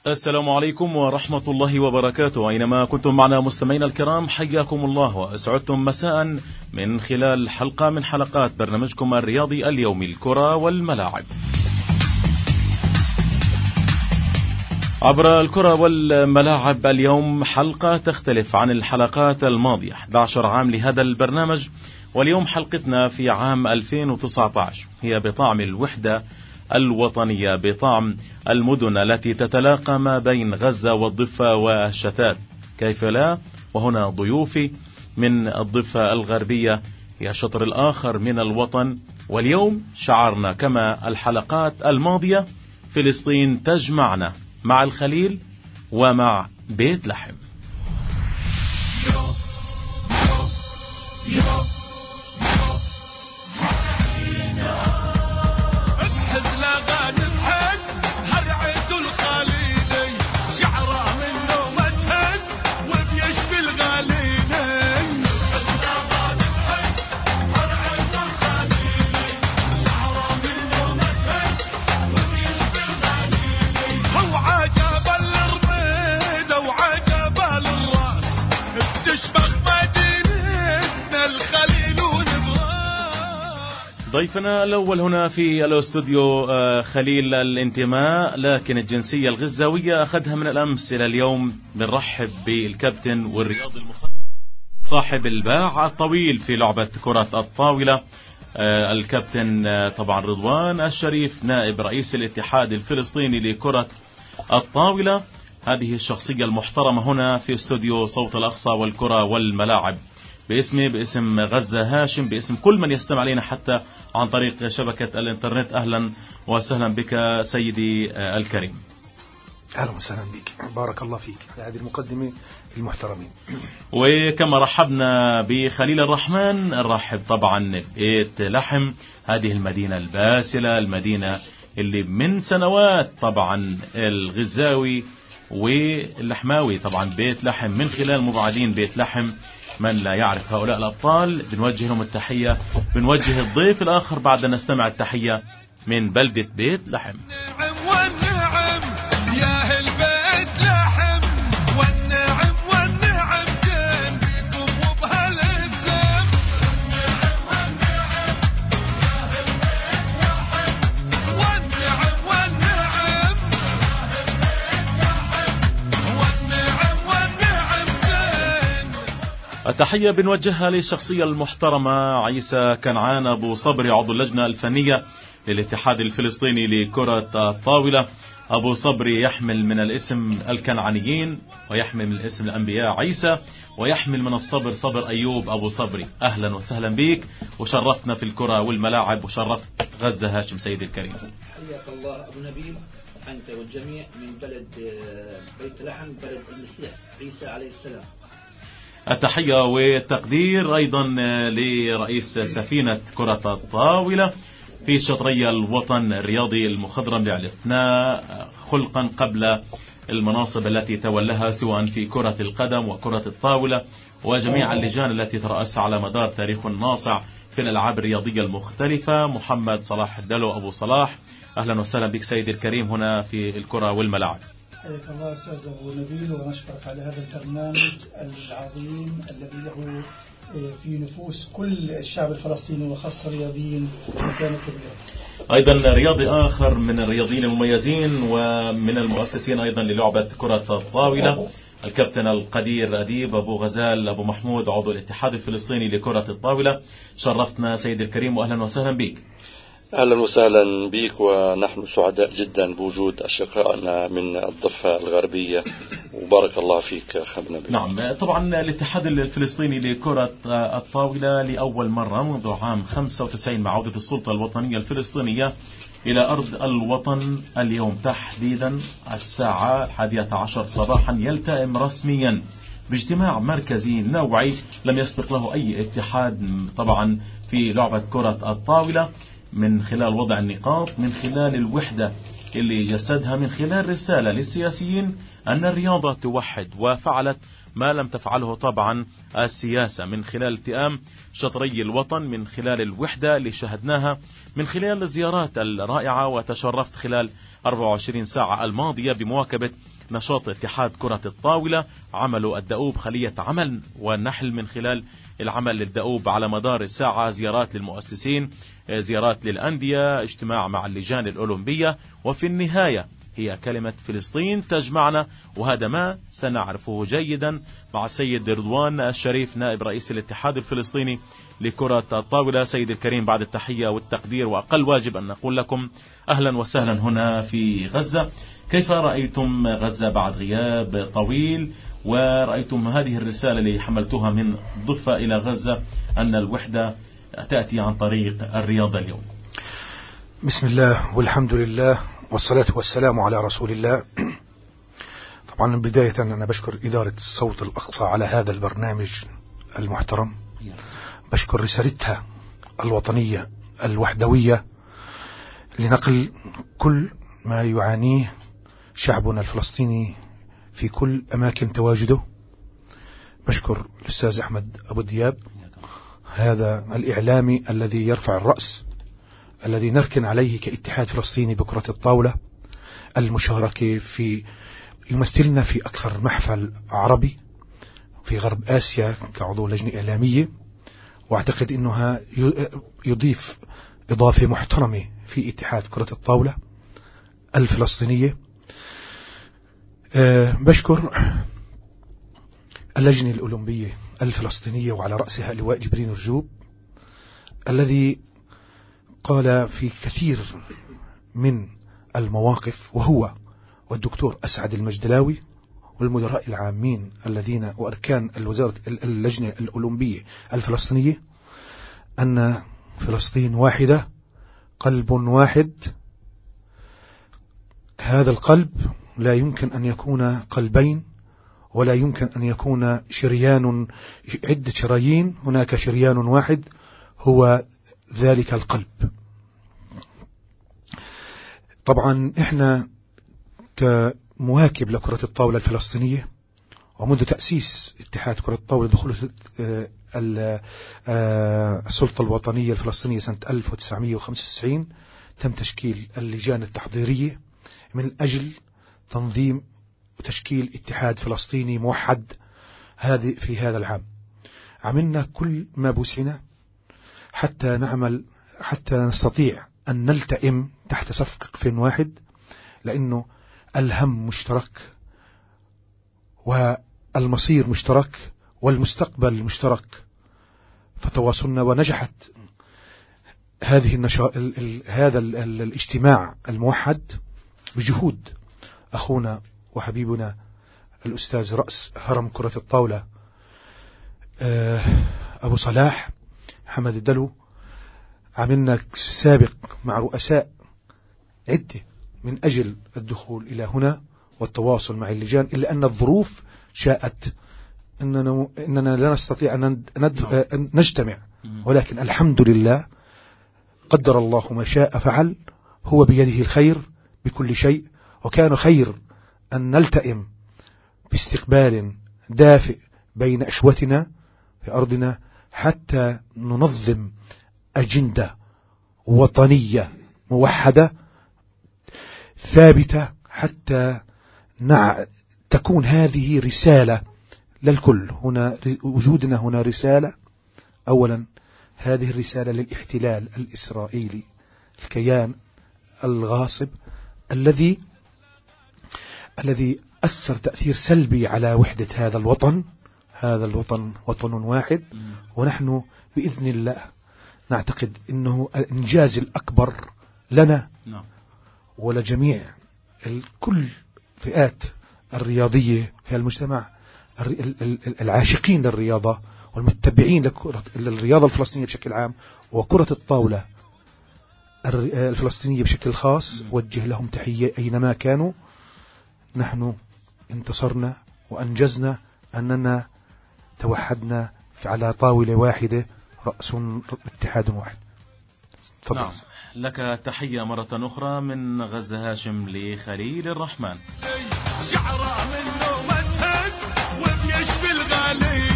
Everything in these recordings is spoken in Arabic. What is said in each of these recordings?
السلام عليكم ورحمة الله وبركاته. أينما كنتم معنا مستمعينا الكرام، حياكم الله وأسعدتم مساء من خلال حلقة من حلقات برنامجكم الرياضي اليومي الكرة والملاعب. عبر الكرة والملاعب اليوم حلقة تختلف عن الحلقات الماضية، 11 عام لهذا البرنامج، واليوم حلقتنا في عام 2019 هي بطعم الوحدة الوطنية، بطعم المدن التي تتلاقى ما بين غزة والضفة والشتات، كيف لا؟ وهنا ضيوفي من الضفة الغربية هي الشطر الآخر من الوطن، واليوم شعرنا كما الحلقات الماضية فلسطين تجمعنا مع الخليل ومع بيت لحم. ضيفنا الأول هنا في الاستوديو خليل الانتماء، لكن الجنسية الغزاوية أخذها من الأمس إلى اليوم. بنرحب بالكابتن والرياضي المخضرم صاحب الباع الطويل في لعبة كرة الطاولة، الكابتن طبعا رضوان الشريف، نائب رئيس الاتحاد الفلسطيني لكرة الطاولة. هذه الشخصية المحترمة هنا في استوديو صوت الأقصى والكرة والملاعب، باسمي، باسم غزة هاشم، باسم كل من يستمع علينا حتى عن طريق شبكة الانترنت. أهلا وسهلا بك سيدي الكريم. أهلا وسهلا بك، بارك الله فيك على هذه المقدمة المحترمين. وكما رحبنا بخليل الرحمن، نرحب طبعا بيت لحم، هذه المدينة الباسلة، المدينة اللي من سنوات طبعا الغزاوي واللحماوي طبعا بيت لحم من خلال مبعدين بيت لحم. من لا يعرف هؤلاء الأبطال بنوجه لهم التحية، بنوجه الضيف الآخر بعد أن نستمع التحية من بلدة بيت لحم. التحية بنوجهها للشخصية المحترمة عيسى كنعان أبو صبري، عضو اللجنة الفنية للاتحاد الفلسطيني لكرة الطاولة. أبو صبري يحمل من الاسم الكنعانيين، ويحمل من الاسم الأنبياء عيسى، ويحمل من الصبر صبر أيوب. أبو صبري أهلا وسهلا بك، وشرفتنا في الكرة والملاعب، وشرفت غزة هاشم سيدي الكريم. حياك الله أبو نبيل، أنت والجميع من بلد بيت لحم، بلد المسيح عيسى عليه السلام. التحية والتقدير أيضا لرئيس سفينة كرة الطاولة في شطري الوطن الرياضي المخضرم لعرفناه خلقا قبل المناصب التي تولاها سواء في كرة القدم وكرة الطاولة وجميع اللجان التي ترأسها على مدار تاريخ ناصع في الألعاب الرياضية المختلفة. محمد صلاح الدلو أبو صلاح، أهلا وسهلا بك سيدي الكريم هنا في الكرة والملاعب. حياك الله أستاذ أبو نبيل، ونشكرك على هذا البرنامج العظيم الذي له في نفوس كل الشعب الفلسطيني وخاصة الرياضيين مكانة كبيرة. أيضا رياضي آخر من الرياضيين المميزين ومن المؤسسين أيضا للعبة كرة الطاولة، الكابتن القدير أديب أبو غزال أبو محمود، عضو الاتحاد الفلسطيني لكرة الطاولة. شرفتنا سيد الكريم وأهلا وسهلا بك. أهلا وسهلا بك، ونحن سعداء جدا بوجود أشقائنا من الضفة الغربية، وبارك الله فيك أخي نبيل. نعم، طبعا الاتحاد الفلسطيني لكرة الطاولة لأول مرة منذ عام 95 مع عودة السلطة الوطنية الفلسطينية إلى أرض الوطن اليوم تحديدا الساعة 11 صباحا يلتئم رسميا باجتماع مركزي نوعي لم يسبق له أي اتحاد طبعا في لعبة كرة الطاولة، من خلال وضع النقاط، من خلال الوحدة اللي جسدها من خلال رسالة للسياسيين أن الرياضة توحد، وفعلت ما لم تفعله طبعا السياسة من خلال التئام شطري الوطن، من خلال الوحدة اللي شهدناها، من خلال الزيارات الرائعة. وتشرفت خلال 24 ساعة الماضية بمواكبة نشاط اتحاد كرة الطاولة، عملوا الدؤوب خلية عمل ونحل من خلال العمل للدؤوب على مدار الساعة، زيارات للمؤسسين، زيارات للأندية، اجتماع مع اللجان الأولمبية، وفي النهاية هي كلمة فلسطين تجمعنا. وهذا ما سنعرفه جيدا مع السيد رضوان الشريف نائب رئيس الاتحاد الفلسطيني لكرة الطاولة. سيد الكريم، بعد التحية والتقدير، وأقل واجب أن نقول لكم أهلا وسهلا هنا في غزة. كيف رأيتم غزة بعد غياب طويل، ورأيتم هذه الرسالة اللي حملتوها من ضفة إلى غزة أن الوحدة تأتي عن طريق الرياضة اليوم؟ بسم الله والحمد لله والصلاة والسلام على رسول الله. طبعا بداية أنا بشكر إدارة الصوت الأقصى على هذا البرنامج المحترم، بشكر رسالتها الوطنية الوحدوية لنقل كل ما يعانيه شعبنا الفلسطيني في كل أماكن تواجده. بشكر الأستاذ أحمد أبو دياب، هذا الإعلامي الذي يرفع الرأس، الذي نركن عليه كاتحاد فلسطيني بكرة الطاولة، المشاركة في يمثلنا في أكثر محفل عربي في غرب آسيا كعضو لجنة إعلامية، واعتقد أنها يضيف إضافة محترمة في اتحاد كرة الطاولة الفلسطينية. بشكر اللجنة الأولمبية الفلسطينية وعلى رأسها اللواء جبرين رجوب، الذي قال في كثير من المواقف، وهو والدكتور أسعد المجدلاوي والمدراء العامين الذين وأركان اللجنة الأولمبية الفلسطينية، أن فلسطين واحدة، قلب واحد. هذا القلب لا يمكن أن يكون قلبين، ولا يمكن أن يكون شريان عدة شرايين، هناك شريان واحد هو ذلك القلب. طبعا احنا كمواكب لكرة الطاولة الفلسطينية، ومنذ تأسيس اتحاد كرة الطاولة دخول السلطة الوطنية الفلسطينية سنة 1995 تم تشكيل اللجان التحضيرية من أجل تنظيم وتشكيل اتحاد فلسطيني موحد في هذا العام. عملنا كل ما بوسعنا حتى نستطيع أن نلتئم تحت سقف واحد، لأنه الهم مشترك والمصير مشترك والمستقبل مشترك. فتواصلنا ونجحت هذا الاجتماع الموحد بجهود أخونا وحبيبنا الأستاذ رأس هرم كرة الطاولة أبو صلاح حمد الدلو. عملنا سابق مع رؤساء عدة من أجل الدخول إلى هنا والتواصل مع اللجان، إلا أن الظروف شاءت أننا لا نستطيع أن نجتمع، ولكن الحمد لله قدر الله ما شاء فعل، هو بيده الخير بكل شيء. وكان خير أن نلتئم باستقبال دافئ بين إخوتنا في أرضنا حتى ننظم أجندة وطنية موحدة ثابتة، حتى تكون هذه رسالة للكل. هنا وجودنا هنا رسالة، أولا هذه الرسالة للاحتلال الإسرائيلي، الكيان الغاصب الذي أثر تأثير سلبي على وحدة هذا الوطن. هذا الوطن وطن واحد، ونحن بإذن الله نعتقد أنه الإنجاز الأكبر لنا ولجميع كل فئات الرياضية في المجتمع، العاشقين للرياضة والمتبعين للرياضة الفلسطينية بشكل عام وكرة الطاولة الفلسطينية بشكل خاص. وجه لهم تحية أينما كانوا. نحن انتصرنا وأنجزنا أننا توحدنا على طاولة واحدة، رأس اتحاد واحد. نعم. لك تحية مرة أخرى من غزة هاشم لخليل الرحمن. شعره منه متهز وبيشفي الغالي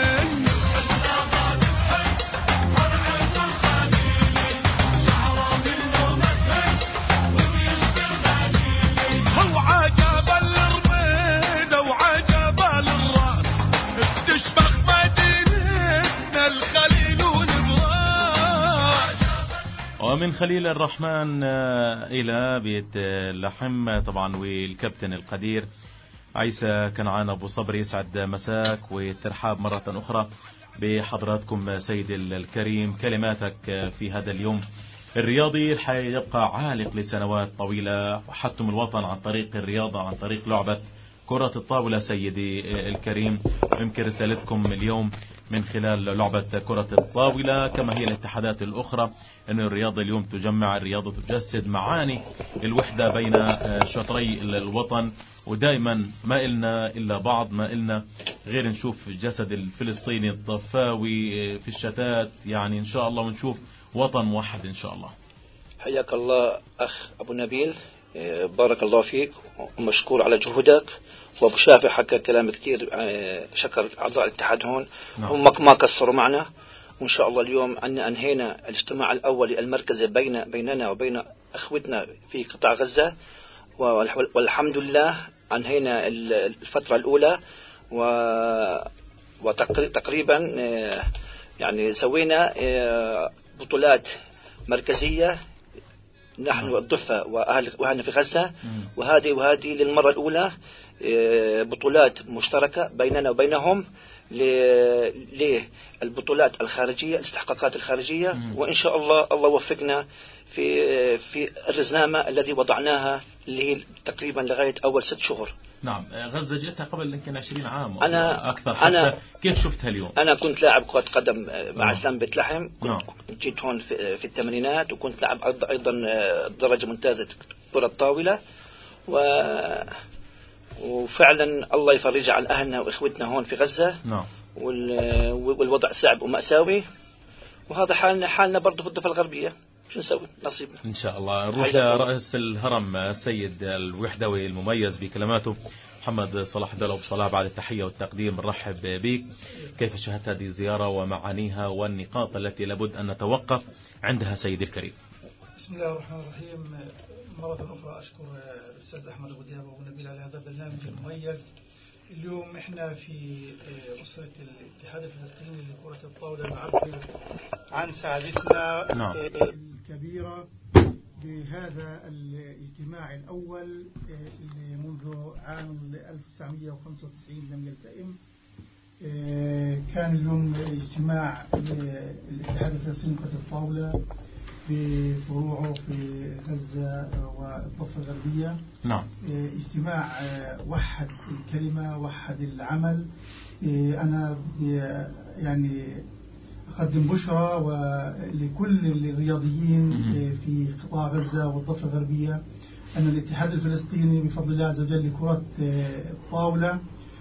ومن خليل الرحمن إلى بيت لحم طبعا والكابتن القدير عيسى كنعان أبو صبري، يسعد مساك والترحاب مرة أخرى بحضراتكم سيد الكريم. كلماتك في هذا اليوم الرياضي الحقيقة يبقى عالق لسنوات طويلة، وحتم الوطن عن طريق الرياضة، عن طريق لعبة كرة الطاولة سيدي الكريم. يمكن رسالتكم اليوم من خلال لعبة كرة الطاولة كما هي الاتحادات الأخرى أن الرياضة اليوم تجمع، الرياضة تجسد معاني الوحدة بين شطري الوطن، ودائما ما إلنا إلا بعض، ما إلنا غير نشوف الجسد الفلسطيني الضفاوي في الشتات، يعني إن شاء الله ونشوف وطن موحد إن شاء الله. حياك الله أخ أبو نبيل، بارك الله فيك ومشكور على جهودك. وابو شافع حكى كلام كتير، شكر اعضاء الاتحاد هون. هم ما قصروا معنا، وان شاء الله اليوم انهينا الاجتماع الاولي المركزي بيننا وبين اخوتنا في قطاع غزة، والحمد لله انهينا الفترة الاولى، وتقريبا يعني سوينا بطولات مركزية نحن الضفة وأهلنا في غزة، وهذه للمرة الأولى بطولات مشتركة بيننا وبينهم للبطولات الخارجية، الاستحقاقات الخارجية. وإن شاء الله وفقنا في الرزنامة الذي وضعناها اللي هي تقريبا لغاية أول 6 شهور. نعم، غزة جئتها قبل يمكن 20 عام أنا أكثر حتى. كيف شفتها اليوم؟ أنا كنت لاعب كرة قدم مع إسلام بيت لحم، جيت هون في الثمانينات، وكنت لاعب أيضا درجة ممتازة كرة طاولة، وفعلا الله يفرج عن أهلنا وإخوتنا هون في غزة. والوضع صعب ومأساوي، وهذا حالنا برضه في الضفة الغربية. شو نسوي؟ نصيبنا إن شاء الله. نروح لرئيس الهرم السيد الوحدوي المميز بكلماته محمد صلاح الدين أبو صلاح. بعد التحية والتقدير بنرحب بك، كيف شاهدت هذه الزيارة ومعانيها والنقاط التي لابد أن نتوقف عندها سيدي الكريم؟ بسم الله الرحمن الرحيم. مرة أخرى أشكر الأستاذ أحمد أبو دياب وأبو نبيل على هذا البرنامج المميز. اليوم إحنا في أسرة الاتحاد الفلسطيني لكرة الطاولة نعبر عن سعادتنا الكبيرة بهذا الاجتماع الأول اللي منذ عام 1995 لم يلتئم. كان اليوم اجتماع الاتحاد الفلسطيني لكرة الطاولة بفروعه في غزة والضفة الغربية. اجتماع وحد الكلمة، وحد العمل. أنا بدي يعني أقدم بشرى لكل الرياضيين في قطاع غزة والضفة الغربية أن الاتحاد الفلسطيني بفضل الله عز وجل لكرة الطاولة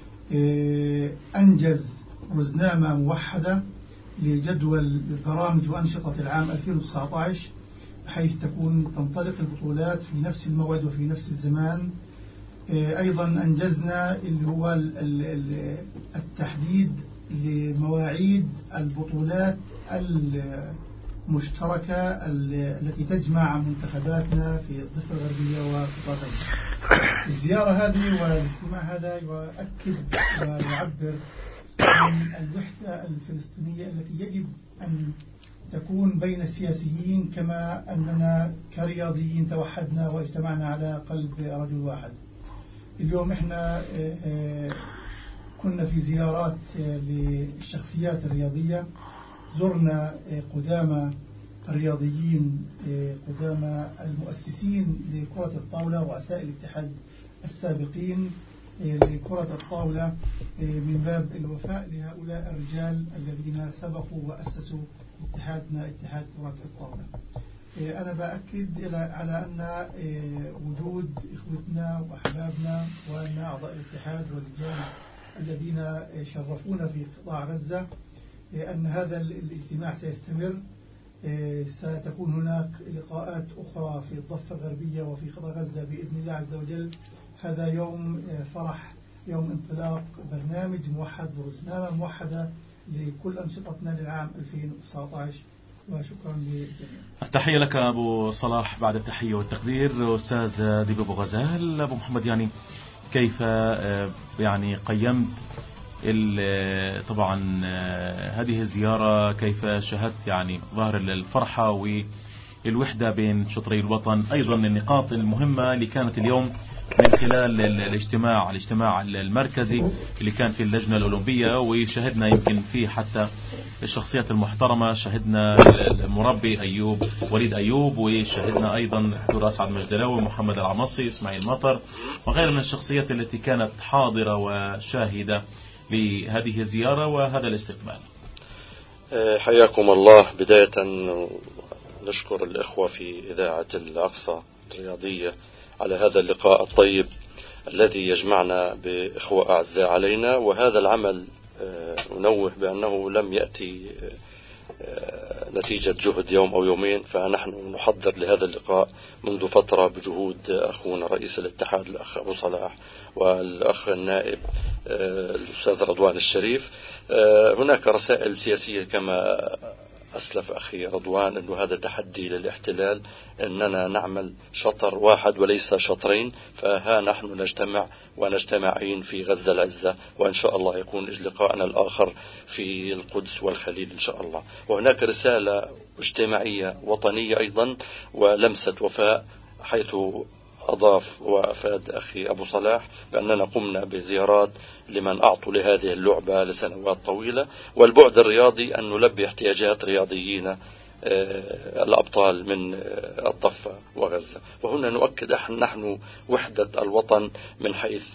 أنجز رزنامة موحدة لجدول برامج وأنشطة العام 2019، حيث تنطلق البطولات في نفس الموعد وفي نفس الزمان. أيضا أنجزنا اللي هو التحديد لمواعيد البطولات المشتركة التي تجمع منتخباتنا في الضفة الغربية وقطاع غزة. الزيارة هذه والاجتماع هذا يؤكد ويعبر عن الوحدة الفلسطينية التي يجب أن تكون بين السياسيين، كما أننا كرياضيين توحدنا واجتمعنا على قلب رجل واحد. اليوم احنا كنا في زيارات للشخصيات الرياضية، زرنا قدامى الرياضيين، قدامى المؤسسين لكرة الطاولة ورؤساء الاتحاد السابقين لكرة الطاولة، من باب الوفاء لهؤلاء الرجال الذين سبقوا وأسسوا اتحادنا، اتحاد كرة الطاولة. أنا بأكد على أن وجود إخوتنا وأحبابنا وأن أعضاء الاتحاد واللجان الذين شرفونا في قطاع غزة أن هذا الاجتماع سيستمر. ستكون هناك لقاءات أخرى في الضفة الغربية وفي قطاع غزة بإذن الله عز وجل. هذا يوم فرح، يوم انطلاق برنامج موحد ورزنامة موحدة لكل أنشطتنا للعام 2019. وشكرا للجميع. التحية لك أبو صلاح. بعد التحية والتقدير أستاذ ديب أبو غزال، أبو محمد، يعني كيف يعني قيمت طبعا هذه الزيارة؟ كيف شاهدت يعني ظاهر الفرحة والوحدة بين شطري الوطن؟ أيضا النقاط المهمة اللي كانت اليوم من خلال الاجتماع المركزي اللي كان في اللجنة الأولمبية، وشاهدنا يمكن فيه حتى الشخصيات المحترمة. شاهدنا المربي وليد أيوب، وشاهدنا أيضا دكتور أسعد مجدلاوي، محمد العمصي، إسماعيل مطر، وغير من الشخصيات التي كانت حاضرة وشاهدة لهذه الزيارة وهذا الاستقبال. حياكم الله. بداية نشكر الإخوة في إذاعة الأقصى الرياضية على هذا اللقاء الطيب الذي يجمعنا بإخوة أعزاء علينا. وهذا العمل ننوه بأنه لم يأتي نتيجة جهد يوم أو يومين، فنحن نحضر لهذا اللقاء منذ فترة بجهود أخونا رئيس الاتحاد الأخ أبو صلاح والأخ النائب الأستاذ رضوان الشريف. هناك رسائل سياسية كما أسلف أخي رضوان أنه هذا تحدي للاحتلال، أننا نعمل شطر واحد وليس شطرين. فها نحن نجتمع ونجتمعين في غزة العزة، وإن شاء الله يكون لقاءنا الآخر في القدس والخليل إن شاء الله. وهناك رسالة اجتماعية وطنية أيضا ولمسة وفاء، حيث أضاف وأفاد أخي أبو صلاح بأننا قمنا بزيارات لمن أعطوا لهذه اللعبة لسنوات طويلة، والبعد الرياضي أن نلبي احتياجات رياضيين الأبطال من الضفة وغزة. وهنا نؤكد نحن وحدة الوطن من حيث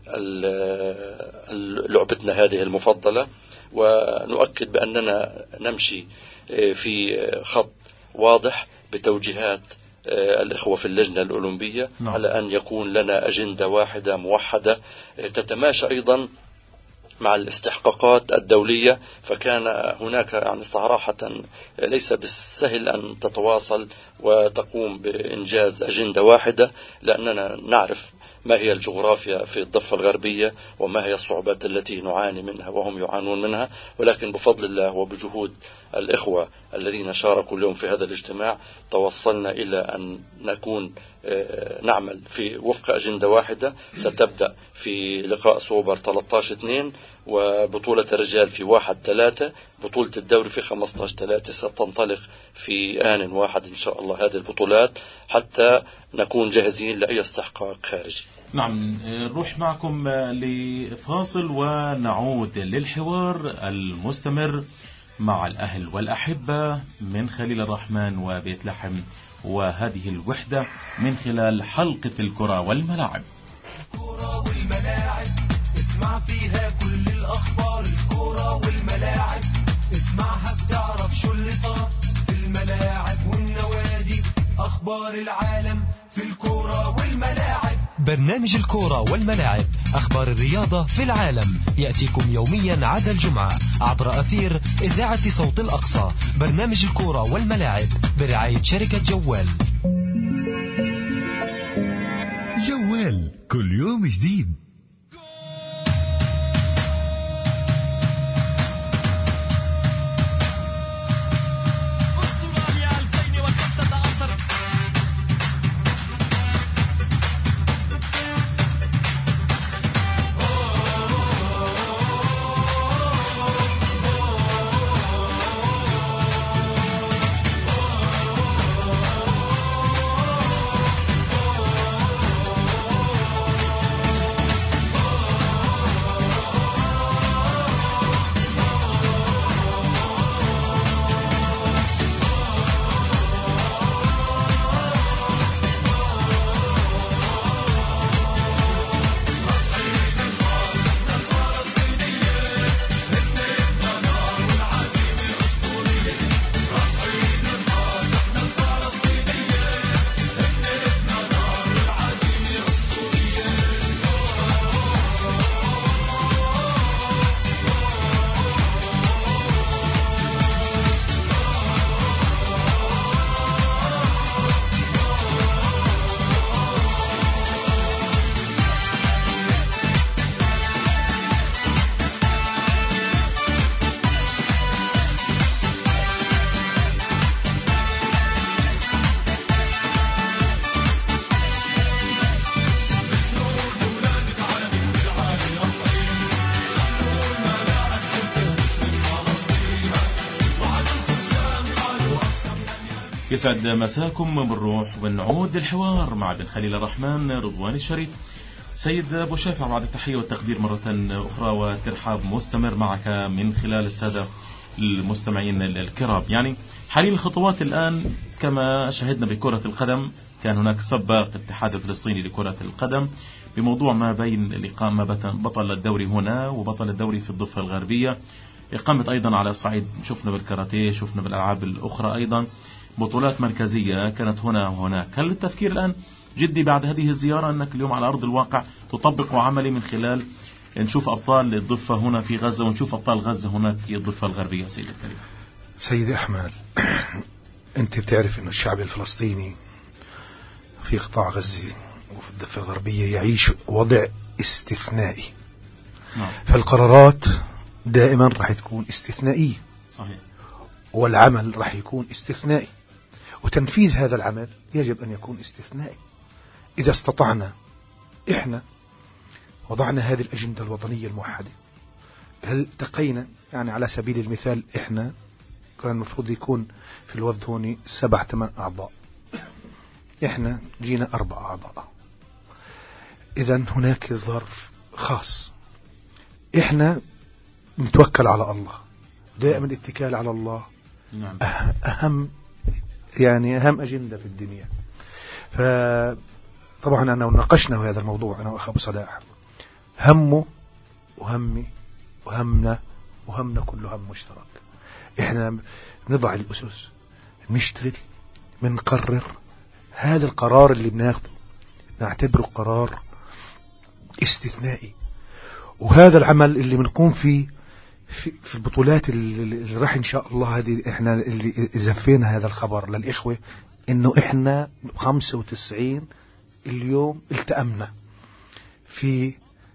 لعبتنا هذه المفضلة، ونؤكد بأننا نمشي في خط واضح بتوجيهات الإخوة في اللجنة الأولمبية على أن يكون لنا أجندة واحدة موحدة تتماشى أيضا مع الاستحقاقات الدولية. فكان هناك يعني صراحة ليس بالسهل أن تتواصل وتقوم بإنجاز أجندة واحدة، لأننا نعرف ما هي الجغرافيا في الضفة الغربية وما هي الصعوبات التي نعاني منها وهم يعانون منها. ولكن بفضل الله وبجهود الإخوة الذين شاركوا اليوم في هذا الاجتماع توصلنا إلى أن نكون نعمل في وفق أجندة واحدة ستبدأ في لقاء صوبر 13/2، وبطولة الرجال في 1/3، بطولة الدوري في 15/3 ستنطلق في آن واحد إن شاء الله هذه البطولات حتى نكون جاهزين لأي استحقاق خارجي. نعم، نروح معكم لفاصل ونعود للحوار المستمر مع الأهل والأحبة من خليل الرحمن وبيت لحم، وهذه الوحدة من خلال حلقة الكرة والملاعب. الكرة والملاعب اسمع فيها كل الأخبار. الكرة والملاعب اسمعها بتعرف شو اللي صار في الملاعب والنوادي، أخبار العالم في الكرة والملاعب. برنامج الكرة والملاعب، أخبار الرياضة في العالم، يأتيكم يوميا عدا الجمعة عبر أثير إذاعة صوت الأقصى. برنامج الكرة والملاعب برعاية شركة جوال. جوال كل يوم جديد. يسعد مساكم. بنروح ونعود للحوار مع بن خليل الرحمن رضوان الشريف. سيد أبو شافع، بعد التحية والتقدير مرة أخرى والترحاب مستمر معك من خلال السادة المستمعين الكرام. يعني حاليا الخطوات الآن كما شهدنا بكرة القدم، كان هناك سباق الاتحاد الفلسطيني لكرة القدم بموضوع ما بين الإقامة بطل الدوري هنا وبطل الدوري في الضفة الغربية. إقامة أيضا على صعيد شفنا بالكاراتيه، شفنا بالألعاب الأخرى أيضا بطولات مركزية كانت هنا وهناك. هل التفكير الآن جدي بعد هذه الزيارة أنك اليوم على أرض الواقع تطبق عملي من خلال نشوف أبطال الضفة هنا في غزة ونشوف أبطال غزة هناك في الضفة الغربية؟ سيد الكريم. سيدي أحمد، أنت بتعرف أن الشعب الفلسطيني في قطاع غزة وفي الضفة الغربية يعيش وضع استثنائي. فالقرارات دائما راح تكون استثنائية. صحيح. والعمل راح يكون استثنائي، وتنفيذ هذا العمل يجب أن يكون استثنائي. إذا استطعنا، إحنا وضعنا هذه الأجندة الوطنية الموحدة، هل التقينا يعني على سبيل المثال إحنا كان المفروض يكون في الوفد هوني 7-8 أعضاء، إحنا جينا 4 أعضاء. إذن هناك ظرف خاص. إحنا نتوكل على الله، دائما الاتكال على الله أهم أجندة في الدنيا. فطبعا أنا ناقشنا هذا الموضوع أنا وأخ أبو صلاح، همه وهمي وهمنا كله هم مشترك. إحنا نضع الأسس، نشتغل، نقرر. هذا القرار اللي بناخده نعتبره قرار استثنائي، وهذا العمل اللي بنقوم فيه في البطولات اللي راح إن شاء الله. هذه إحنا اللي زفينا هذا الخبر للإخوة إنه إحنا 95 اليوم التأمنا في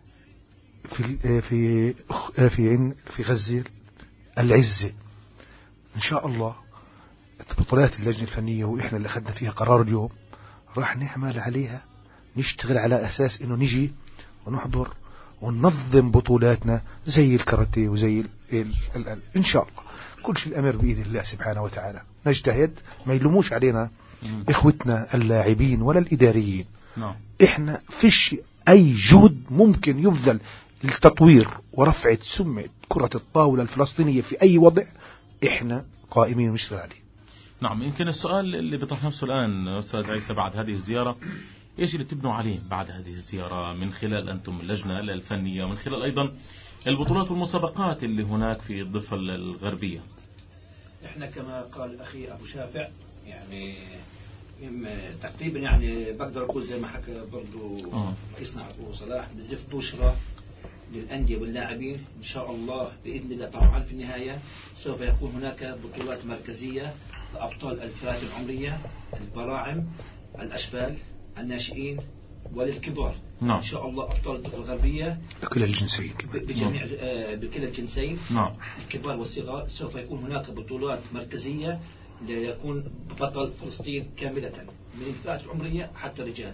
غزة العزة إن شاء الله. بطولات اللجنة الفنية وإحنا اللي أخذنا فيها قرار اليوم راح نعمل عليها، نشتغل على أساس إنه نجي ونحضر وننظم بطولاتنا زي الكاراتيه وزي إن شاء الله. كل شيء الأمر بإذن الله سبحانه وتعالى. نجتهد، ما يلوموش علينا إخوتنا اللاعبين ولا الإداريين. إحنا فيش أي جهد ممكن يبذل للتطوير ورفعة سمعة كرة الطاولة الفلسطينية في أي وضع، إحنا قائمين ونشتغل عليه. نعم. يمكن السؤال اللي بيطرح نفسه الآن أستاذ عيسى بعد هذه الزيارة، إيش اللي تبنوا عليه بعد هذه الزيارة من خلال أنتم اللجنة الفنية ومن خلال أيضا البطولات والمسابقات اللي هناك في الضفة الغربية؟ إحنا كما قال أخي أبو شافع يعني تقريبا يعني بقدر أقول زي ما حكى برضو رئيسنا أبو صلاح، بزف بشرى للأندية واللاعبين إن شاء الله بإذن الله. طبعا في النهاية سوف يكون هناك بطولات مركزية لأبطال الفئات العمرية، البراعم، الأشبال، الناشئين وللكبار. إن شاء الله أبطال الضفة الغربية بكل الجنسين، بجميع بكل الجنسين، الكبار والصغار. سوف يكون هناك بطولات مركزية ليكون بطل فلسطين كاملة من الفئات العمرية حتى الرجال.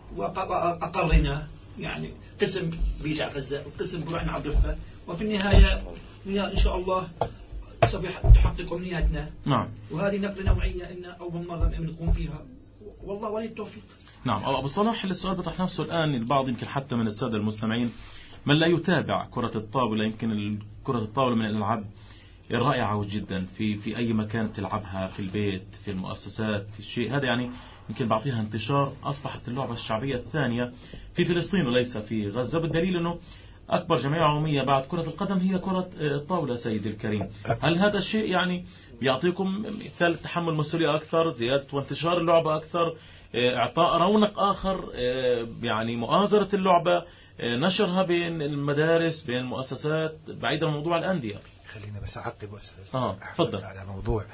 وأقرنا يعني قسم بيجي على غزة وقسم بروحنا على الضفة، وفي النهاية إن شاء الله سوف تحقق أمنياتنا. وهذه نقلة نوعية إن أول مرة نقوم فيها، والله ولي التوفيق. نعم. أبو صلاح، السؤال بطرح نفسه الآن، البعض يمكن حتى من السادة المستمعين من لا يتابع كرة الطاولة، يمكن كرة الطاولة من الألعاب الرائعة جدا في أي مكان تلعبها، في البيت، في المؤسسات، في الشيء هذا يعني يمكن بعطيها انتشار. أصبحت اللعبة الشعبية الثانية في فلسطين وليس في غزة، بالدليل أنه أكبر جمعية عمومية بعد كرة القدم هي كرة الطاولة. سيد الكريم، هل هذا الشيء يعني بيعطيكم مثال تحمل مسؤولية أكثر، زيادة وانتشار اللعبة أكثر، إعطاء رونق آخر، يعني مؤازرة اللعبة، نشرها بين المدارس، بين المؤسسات، بعيدا عن موضوع الأندية؟ خلينا بس أعقب تفضل على موضوع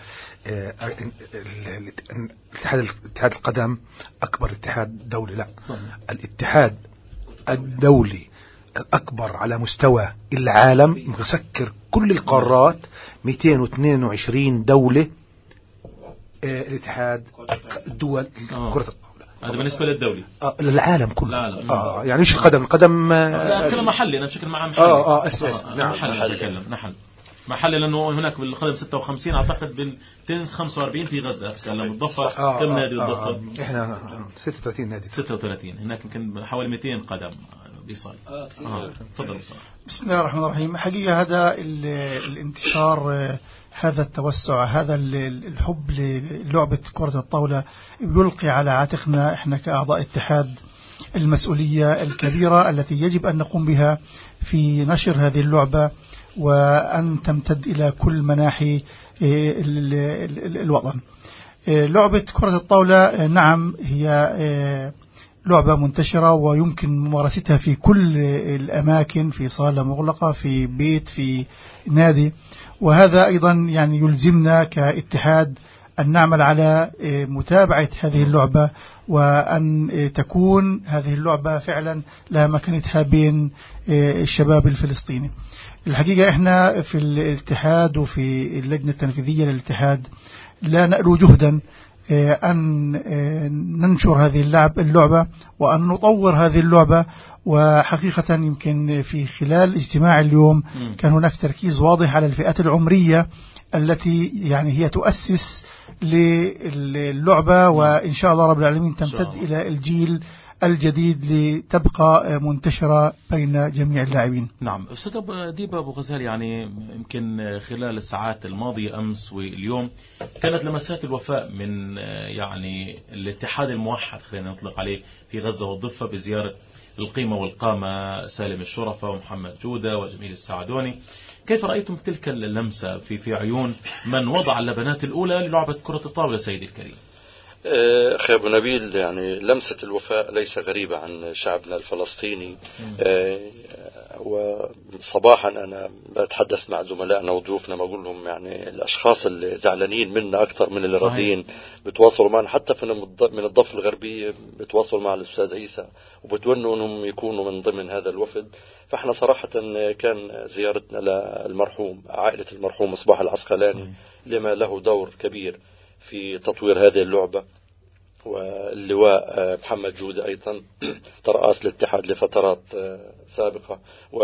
اتحاد القدم أكبر اتحاد دولي. لا صحيح. الاتحاد الدولي الأكبر على مستوى العالم، مسكر كل القارات، 222 دولة. الاتحاد الدول كرة الطاولة هذا بالنسبة للدولي للعالم كله. يعني مش القدم لا كلام محلي، أنا بشكل محلي. أساس. نعم محل. محل لأنه هناك بالقدم 56 أعتقد بالتنس 45 في غزة. سلم الضفة كم نادي الضفة؟ إحنا 36 نادي. 36 هناك يمكن حوالي 200 قدم بيصل. تفضل. بسم الله الرحمن الرحيم. حقيقة هذا الانتشار، هذا التوسع، هذا الحب للعبة كرة الطاولة يلقي على عاتقنا إحنا كأعضاء اتحاد المسؤولية الكبيرة التي يجب أن نقوم بها في نشر هذه اللعبة وأن تمتد إلى كل مناحي الوطن. لعبة كرة الطاولة نعم هي لعبة منتشرة ويمكن ممارستها في كل الأماكن، في صالة مغلقة، في بيت، في نادي، وهذا أيضا يعني يلزمنا كاتحاد أن نعمل على متابعة هذه اللعبة وأن تكون هذه اللعبة فعلا لها مكانتها بين الشباب الفلسطيني. الحقيقة إحنا في الاتحاد وفي اللجنة التنفيذية للاتحاد لا نألو جهدا أن ننشر هذه اللعبة وأن نطور هذه اللعبة. وحقيقة يمكن في خلال اجتماع اليوم كان هناك تركيز واضح على الفئات العمرية التي يعني هي تؤسس للعبة، وإن شاء الله رب العالمين تمتد إلى الجيل الجديد لتبقى منتشرة بين جميع اللاعبين. نعم أستاذ ديبا أبو غزال، يعني يمكن خلال الساعات الماضية أمس واليوم كانت لمسات الوفاء من يعني الاتحاد الموحد خلينا نطلق عليه في غزة والضفة بزيارة القيمة والقامة سالم الشرفة ومحمد جودة وجميل السعدوني. كيف رأيتم تلك اللمسة في عيون من وضع اللبنات الأولى للعبة كرة الطاولة سيدي الكريم؟ أخي أبو نبيل، يعني لمسة الوفاء ليس غريبة عن شعبنا الفلسطيني. وصباحا أنا بتحدث مع زملائنا وضيوفنا بقول لهم يعني الأشخاص اللي زعلانين منا أكثر من اللي راضين بتواصلوا معنا، حتى من الضفة الغربية بتواصلوا مع الأستاذ عيسى وبتونوا أنهم يكونوا من ضمن هذا الوفد. فإحنا صراحة كان زيارتنا للمرحوم عائلة المرحوم مصباح العسقلاني لما له دور كبير في تطوير هذه اللعبة، واللواء محمد جودة أيضا ترأس الاتحاد لفترات سابقة،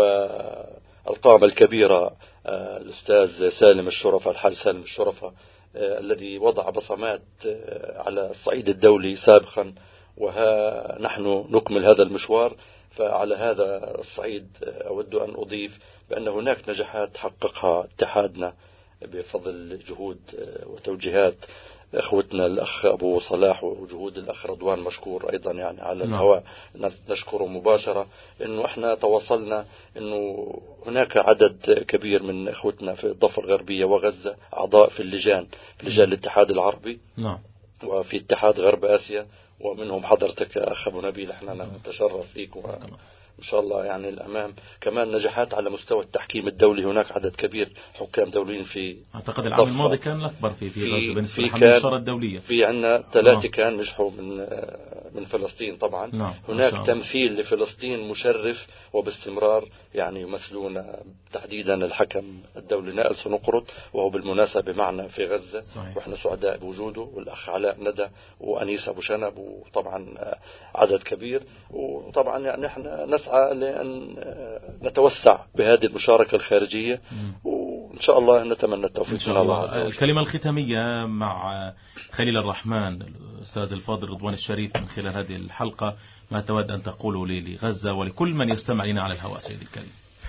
والقامة الكبيرة الأستاذ سالم الشرفة الحاج سالم الشرفة الذي وضع بصمات على الصعيد الدولي سابقا، وها نحن نكمل هذا المشوار. فعلى هذا الصعيد أود أن أضيف بأن هناك نجاحات حققها اتحادنا بفضل جهود وتوجيهات اخوتنا الاخ ابو صلاح وجهود الاخ رضوان مشكور ايضا يعني على الهواء نشكره مباشره، انه احنا تواصلنا انه هناك عدد كبير من اخوتنا في الضفه الغربيه وغزه اعضاء في لجان الاتحاد العربي وفي اتحاد غرب اسيا، ومنهم حضرتك اخ ابو نبيل. احنا نتشرف فيك إن شاء الله يعني الأمام. كمان نجاحات على مستوى التحكيم الدولي، هناك عدد كبير حكام دوليين في أعتقد العام الماضي كان الأكبر في غزة بالنسبة للحملة الدولية. في عندنا 3 كان نجحوا من فلسطين طبعا. هناك تمثيل لفلسطين مشرف وباستمرار يعني يمثلون تحديدا الحكم الدولي نائل سنقرط، وهو بالمناسبة معنا في غزة وإحنا سعداء بوجوده، والأخ علاء ندى وأنيس أبو شنب، وطبعا عدد كبير. وطبعا يعني احنا نسعى لأن نتوسع بهذه المشاركة الخارجية، وإن شاء الله نتمنى التوفيق من الله عز وجل. الكلمة الختامية مع خليل الرحمن الأستاذ الفاضل رضوان الشريف من خلال هذه الحلقة، ما تود أن تقوله لغزة ولكل من يستمع لنا على الهواء سيدي الكريم؟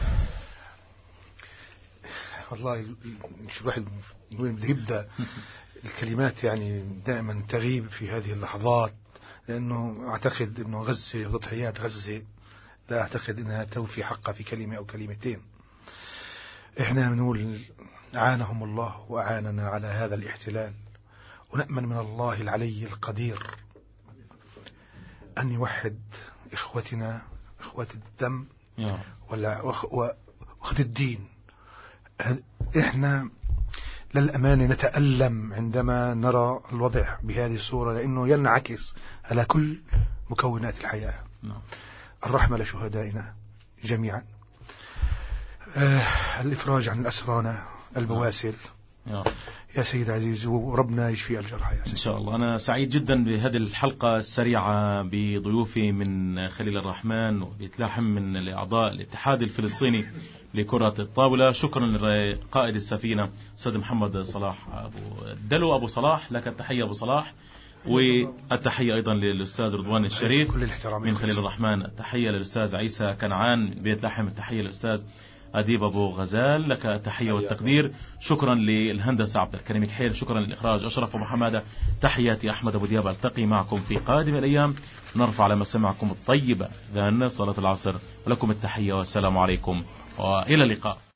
والله مش الواحد بده يبدأ الكلمات يعني دائما تغيب في هذه اللحظات، لأنه أعتقد أنه غزة وتضحيات غزة لا أعتقد أنها توفي حقها في كلمة أو كلمتين. إحنا بنقول أعانهم الله وأعاننا على هذا الاحتلال، ونأمن من الله العلي القدير أن يوحد إخوتنا إخوة الدم وأخوة الدين. إحنا للأمانة نتألم عندما نرى الوضع بهذه الصورة، لأنه ينعكس على كل مكونات الحياة. الرحمة لشهدائنا جميعا، الإفراج عن الأسرانا البواسل، يا سيد عزيز، وربنا يشفي الجرحى إن شاء الله. أنا سعيد جدا بهذه الحلقة السريعة بضيوفي من خليل الرحمن وبيتلاحم من الأعضاء الاتحاد الفلسطيني لكرة الطاولة. شكرا لقائد السفينة أستاذ محمد صلاح أبو صلاح، لك التحية أبو صلاح، والتحية أيضا للأستاذ رضوان الشريف من خليل الرحمن. التحية للأستاذ عيسى كنعان بيت لحم. التحية للأستاذ أديب أبو غزال، لك التحية والتقدير. شكرا للهندسة عبد الكريم كحيل، شكرا للإخراج أشرف أبو حمادة. تحياتي أحمد أبو دياب، ألتقي معكم في قادم الأيام، نرفع على مسامعكم الطيبة لأن صلاة العصر، ولكم التحية والسلام عليكم وإلى اللقاء.